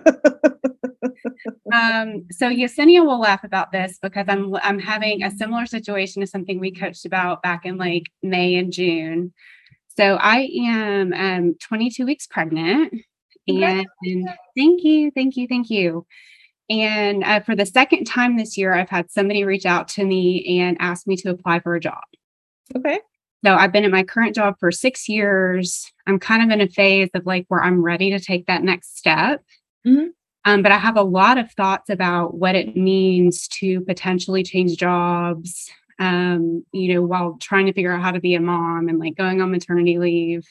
Um, so Yesenia will laugh about this because I'm I'm having a similar situation to something we coached about back in like May and June. So I am um, twenty-two weeks pregnant, and thank you, thank you, thank you. And uh, for the second time this year, I've had somebody reach out to me and ask me to apply for a job. Okay. So I've been at my current job for six years. I'm kind of in a phase of like where I'm ready to take that next step. Mhm. Um, but I have a lot of thoughts about what it means to potentially change jobs, um, you know, while trying to figure out how to be a mom and like going on maternity leave.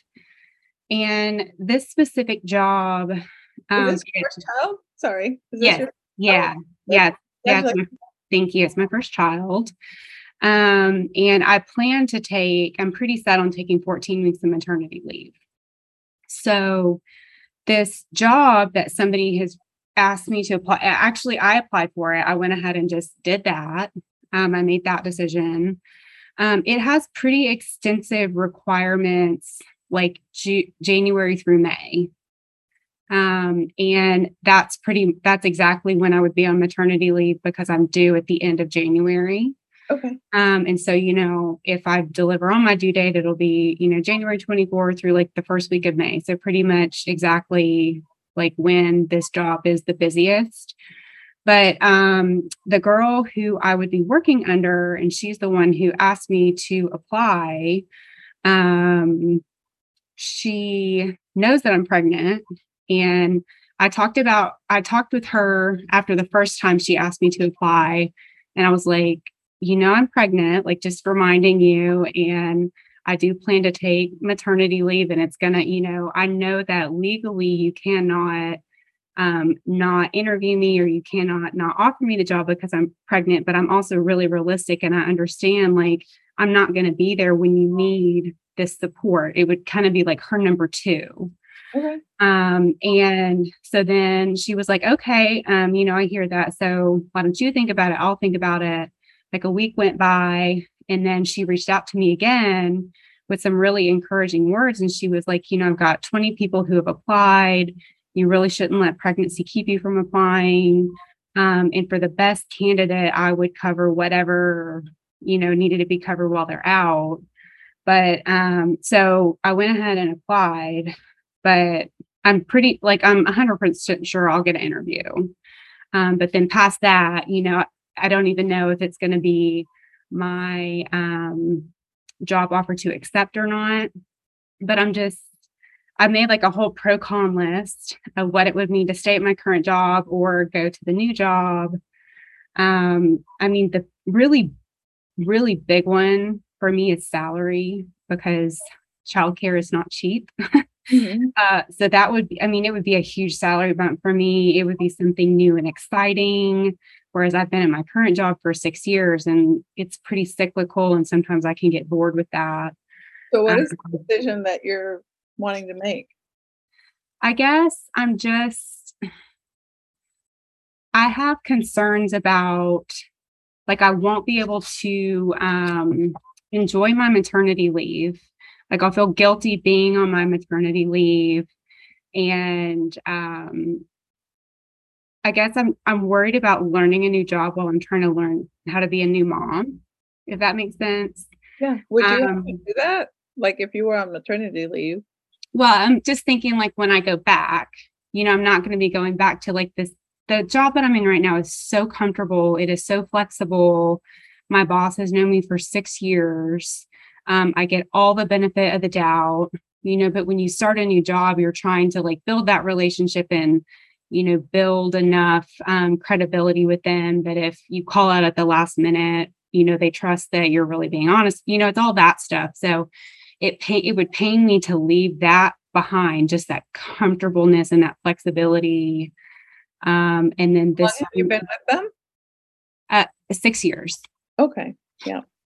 And this specific job, um, Is this your first child? Sorry. Is this yes, your yeah, Oh, yeah, yeah. It's congratulations. my, thank you. It's my first child. Um, and I plan to take, I'm pretty set on taking fourteen weeks of maternity leave. So this job that somebody has asked me to apply, actually, I applied for it. I went ahead and just did that. Um, I made that decision. Um, it has pretty extensive requirements, like Ju- January through May. Um, and that's pretty, that's exactly when I would be on maternity leave because I'm due at the end of January. Okay. Um, and so, you know, if I deliver on my due date, it'll be, you know, January twenty-fourth through like the first week of May. So pretty much exactly like when this job is the busiest. But um, the girl who I would be working under, and she's the one who asked me to apply, um, she knows that I'm pregnant. And I talked about, I talked with her after the first time she asked me to apply. And I was like, you know, I'm pregnant, like just reminding you. And I do plan to take maternity leave. And it's going to, you know, I know that legally you cannot um, not interview me or you cannot not offer me the job because I'm pregnant. But I'm also really realistic. And I understand like I'm not going to be there when you need this support. It would kind of be like her number two. Okay. Um, and so then she was like, okay, um, you know, I hear that. So why don't you think about it? I'll think about it. Like a week went by and then she reached out to me again with some really encouraging words. And she was like, you know, I've got twenty people who have applied. You really shouldn't let pregnancy keep you from applying. Um, and for the best candidate, I would cover whatever, you know, needed to be covered while they're out. But um, so I went ahead and applied, but I'm pretty like I'm one hundred percent sure I'll get an interview. Um, but then past that, you know, I don't even know if it's going to be my um, job offer to accept or not. But I'm just, I made like a whole pro con list of what it would mean to stay at my current job or go to the new job. Um, I mean, the really, really big one for me is salary because childcare is not cheap. Mm-hmm. Uh, so that would be, I mean, it would be a huge salary bump for me. It would be something new and exciting. Whereas I've been in my current job for six years and it's pretty cyclical. And sometimes I can get bored with that. So what Um, is the decision that you're wanting to make? I guess I'm just, I have concerns about, like, I won't be able to um, enjoy my maternity leave. Like, I'll feel guilty being on my maternity leave. And um, I guess I'm I'm worried about learning a new job while I'm trying to learn how to be a new mom, if that makes sense. Yeah. Would you have Um, to do that? Like if you were on maternity leave? Well, I'm just thinking like when I go back, you know, I'm not going to be going back to like this. The job that I'm in right now is so comfortable. It is so flexible. My boss has known me for six years. Um, I get all the benefit of the doubt, you know, but when you start a new job, you're trying to like build that relationship and, you know, build enough um, credibility with them that if you call out at the last minute, you know, they trust that you're really being honest. You know, it's all that stuff. So it pay, it would pain me to leave that behind, just that comfortableness and that flexibility. Um, and then How long this, have you been with them? uh, six years. Okay. Yeah.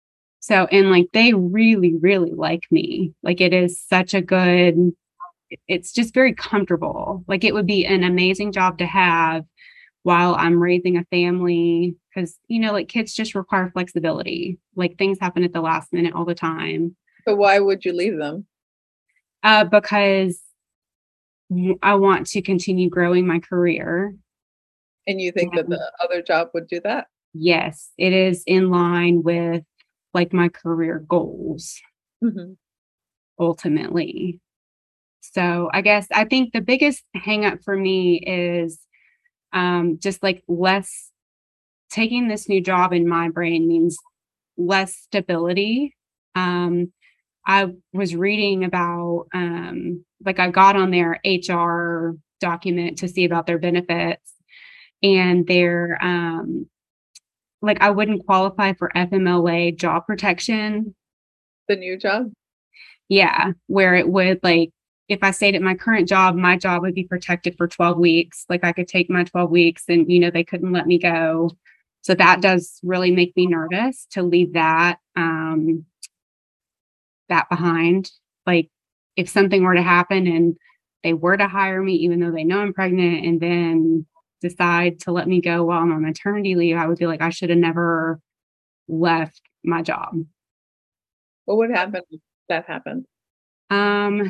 So, and like, they really, really like me. Like, it is such a good, it's just very comfortable. Like, it would be an amazing job to have while I'm raising a family. Cause you know, like kids just require flexibility. Like things happen at the last minute all the time. So why would you leave them? Uh, because I want to continue growing my career. And you think and, that the other job would do that? Yes, it is in line with like my career goals, mm-hmm. ultimately. So I guess I think the biggest hang up for me is um, just like less taking this new job in my brain means less stability. Um, I was reading about, um, like I got on their H R document to see about their benefits, and their, um, like I wouldn't qualify for F M L A job protection. The new job? Yeah, where it would like, if I stayed at my current job, my job would be protected for twelve weeks. Like I could take my twelve weeks and, you know, they couldn't let me go. So that does really make me nervous to leave that, um, that behind. Like if something were to happen and they were to hire me, even though they know I'm pregnant, and then decide to let me go while I'm on maternity leave, I would be like, I should have never left my job. What would happen if that happened? Um,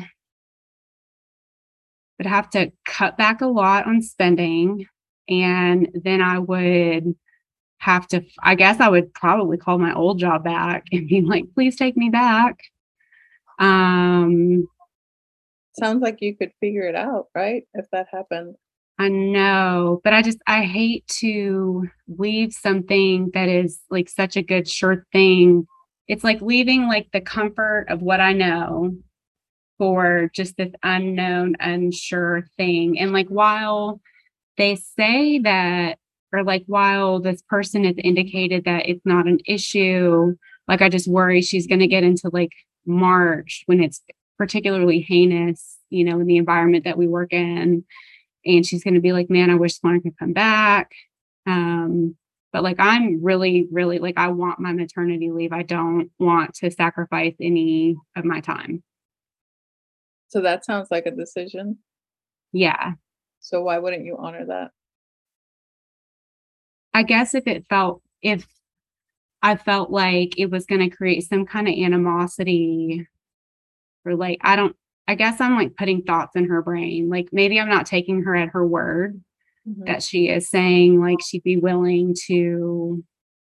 I'd have to cut back a lot on spending, and then I would have to, I guess I would probably call my old job back and be like, please take me back. Um, Sounds like you could figure it out, right? If that happened. I know, but I just, I hate to leave something that is like such a good, sure thing. It's like leaving like the comfort of what I know for just this unknown, unsure thing. And like, while they say that, or like, while this person has indicated that it's not an issue, like, I just worry she's going to get into like March when it's particularly heinous, you know, in the environment that we work in. And she's going to be like, man, I wish someone could come back. Um, but like, I'm really, really like, I want my maternity leave. I don't want to sacrifice any of my time. So that sounds like a decision. Yeah. So why wouldn't you honor that? I guess if it felt, if I felt like it was going to create some kind of animosity, or like, I don't, I guess I'm like putting thoughts in her brain. Like maybe I'm not taking her at her word, mm-hmm. that she is saying like she'd be willing to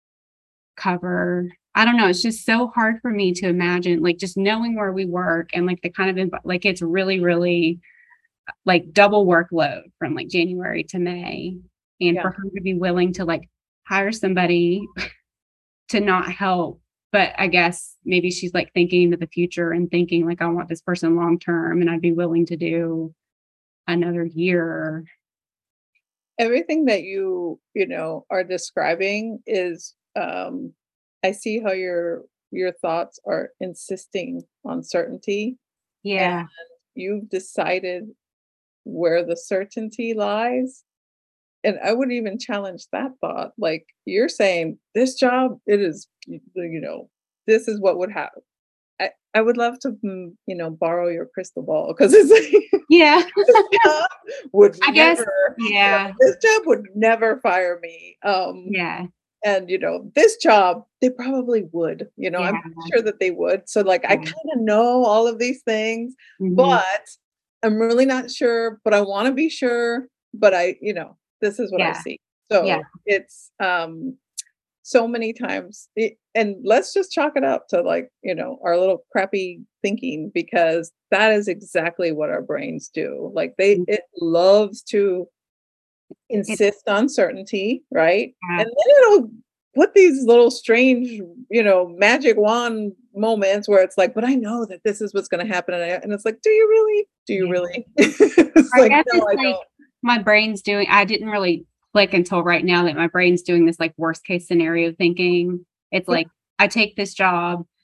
cover. I don't know. It's just so hard for me to imagine, like just knowing where we work and like the kind of, like it's really, really like double workload from like January to May. And yeah. for her to be willing to like hire somebody to not help. But I guess maybe she's like thinking into the future and thinking like, I want this person long term and I'd be willing to do another year. Everything that you, you know, are describing is, um, I see how your your thoughts are insisting on certainty. Yeah. And you've decided where the certainty lies. And I wouldn't even challenge that thought. Like you're saying, this job, it is, you know, this is what would happen. I, I would love to, you know, borrow your crystal ball because it's like, yeah, this job would I never, guess, yeah, you know, this job would never fire me. Um, yeah. And, you know, this job, they probably would, you know, yeah. I'm sure that they would. So like, yeah. I kind of know all of these things, mm-hmm. but I'm really not sure, but I want to be sure. But I, you know, this is what yeah. I see. So yeah. it's um, so many times, it, and let's just chalk it up to like, you know, our little crappy thinking, because that is exactly what our brains do. Like they, mm-hmm. it loves to insist on certainty, right? Yeah. And then it'll put these little strange, you know, magic wand moments where it's like, but I know that this is what's going to happen. And, I, and it's like, do you really? Do you yeah. really? it's I like, guess no, it's I like don't. My brain's doing, I didn't really click until right now that my brain's doing this like worst case scenario thinking. It's like, I take this job,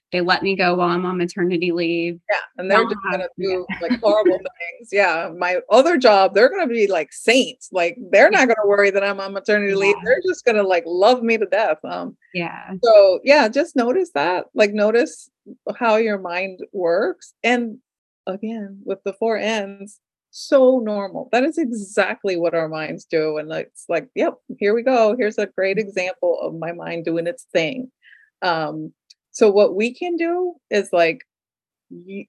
they let me go while I'm on maternity leave. Yeah. And they're Don't just have- gonna do like horrible things. Yeah. My other job, they're gonna be like saints. Like they're not gonna worry that I'm on maternity leave. Yeah. They're just gonna like love me to death. Um Yeah. so yeah, just notice that. Like notice how your mind works. And again, with the four ends, so normal. That is exactly what our minds do. And like, it's like, yep, here we go. Here's a great example of my mind doing its thing. Um, so what we can do is like you,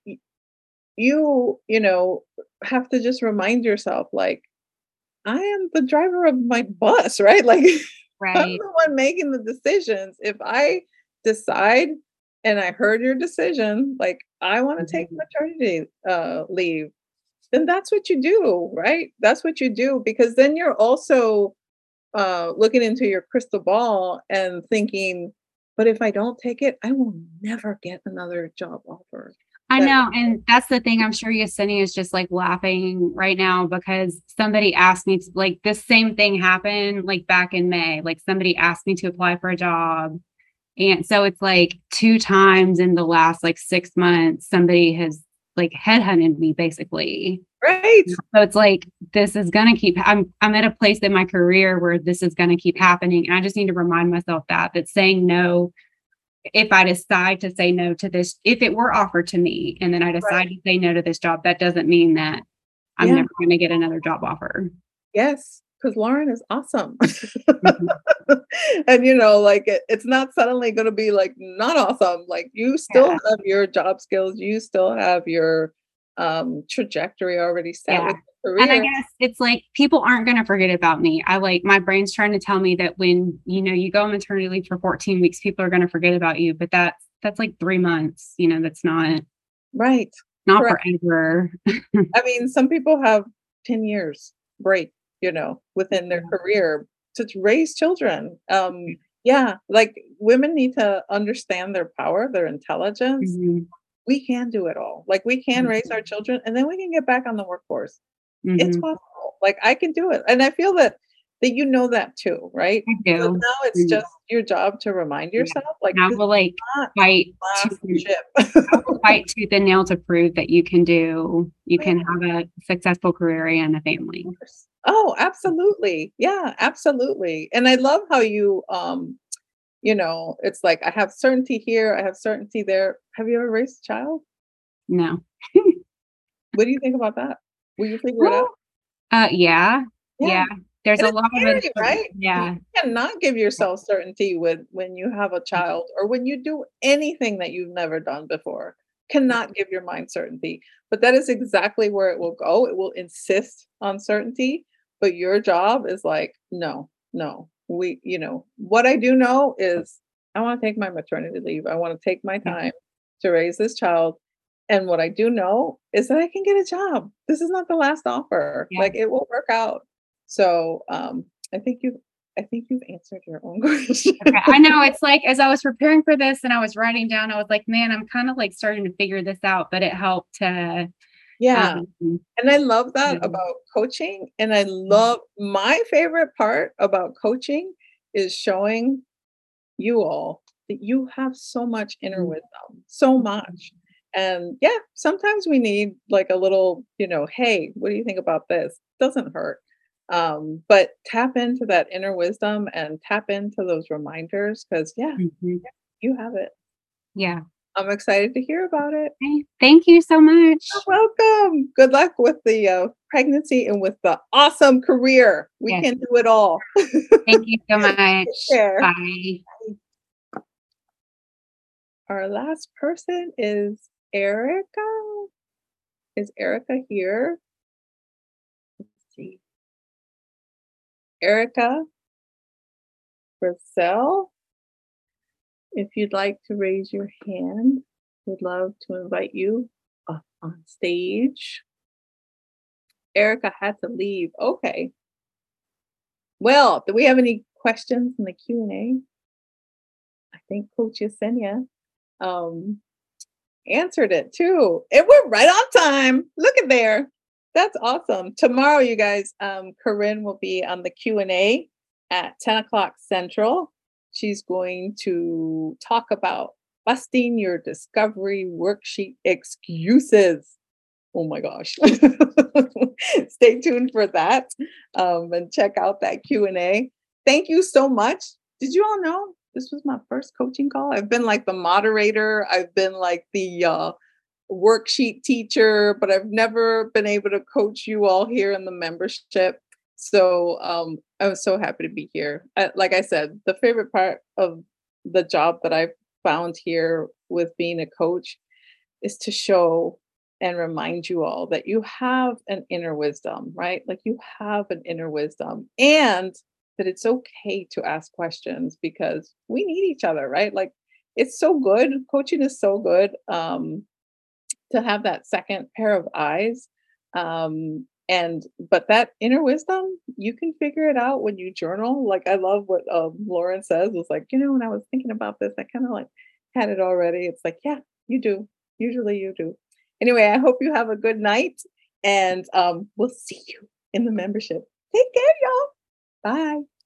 you, you know, have to just remind yourself, like, I am the driver of my bus, right? Like I'm Right. the one making the decisions. If I decide and I heard your decision, like I want to take Mhm. maternity uh, leave, then that's what you do, right? That's what you do because then you're also uh, looking into your crystal ball and thinking, but if I don't take it, I will never get another job offer. I That- know. And that's the thing. I'm sure Yesenia is just like laughing right now because somebody asked me to, like, this same thing happened like back in May. Like, somebody asked me to apply for a job. And so it's like two times in the last like six months, somebody has like headhunted me basically. Right. So it's like, this is going to keep, I'm, I'm at a place in my career where this is going to keep happening. And I just need to remind myself that, that saying no, if I decide to say no to this, if it were offered to me and then I decide Right. to say no to this job, that doesn't mean that I'm Yeah. never going to get another job offer. Yes, because Lauren is awesome. And you know, like it, it's not suddenly going to be like not awesome. Like you still Yeah. have your job skills, you still have your um trajectory already set Yeah. with your And I career. guess it's like people aren't going to forget about me. I like my brain's trying to tell me that when, you know, you go on maternity leave for fourteen weeks, people are going to forget about you. But that's that's like three months. You know, that's not Right. not Correct. forever. I mean, some people have ten years break, you know, within their career to raise children. Um, yeah, like women need to understand their power, their intelligence. Mhm. We can do it all. Like we can raise our children and then we can get back on the workforce. It's Mhm. possible. Like I can do it. And I feel that that you know that too, right? I So do. now it's Mhm. just your job to remind Yeah. yourself, like And I this will like is not fight last tooth and, ship. I will fight tooth and nail to prove that you can do, you can have a successful career and a family. Oh, absolutely. Yeah, absolutely. And I love how you um, you know, it's like I have certainty here, I have certainty there. Have you ever raised a child? No. What do you think about that? Will you figure it out? Uh, yeah. Yeah. Yeah. There's And a it's lot of scary, it. right? Yeah. You cannot give yourself certainty with when you have a child or when you do anything that you've never done before. Cannot give your mind certainty. But that is exactly where it will go. It will insist on certainty. But your job is like, no, no. We, you know, what I do know is I want to take my maternity leave. I want to take my Yeah. time to raise this child. And what I do know is that I can get a job. This is not the last offer. Yeah. Like it will work out. So um, I think you I think you've answered your own question. Okay. I know it's like as I was preparing for this and I was writing down, I was like, man, I'm kind of like starting to figure this out, but it helped to Yeah. um, And I love that Yeah. about coaching. And I love my favorite part about coaching is showing you all that you have so much inner Mhm. wisdom, so much. And yeah, sometimes we need like a little, you know, hey, what do you think about this? Doesn't hurt. Um, but tap into that inner wisdom and tap into those reminders because yeah, Mhm. you have it. Yeah. I'm excited to hear about it. Okay. Thank you so much. You're welcome. Good luck with the uh, pregnancy and with the awesome career. We Yes. can do it all. Thank you so much. care. Bye. Our last person is Erica. Is Erica here? Let's see. Erica Brazil, if you'd like to raise your hand, we'd love to invite you up on stage. Erica had to leave. Okay. Well, do we have any questions in the Q and A? I think Coach Yesenia um, answered it too. And we're right on time. Look at there. That's awesome. Tomorrow, you guys, um, Corinne will be on the Q and A at ten o'clock Central. She's going to talk about Busting Your Discovery Worksheet Excuses. Oh my gosh. Stay tuned for that, um, and check out that Q and A. Thank you so much. Did you all know this was my first coaching call? I've been like the moderator. I've been like the uh, worksheet teacher, but I've never been able to coach you all here in the membership. So um, I was so happy to be here. I, like I said, the favorite part of the job that I've found here with being a coach is to show and remind you all that you have an inner wisdom, right? Like you have an inner wisdom, and that it's okay to ask questions because we need each other, right? Like it's so good. Coaching is so good. Um, to have that second pair of eyes. Um, and, but that inner wisdom, you can figure it out when you journal. Like I love what um, Lauren says. It's like, you know, when I was thinking about this, I kind of like had it already. It's like, yeah, you do. Usually you do. Anyway, I hope you have a good night, and um, we'll see you in the membership. Take care, y'all. Bye.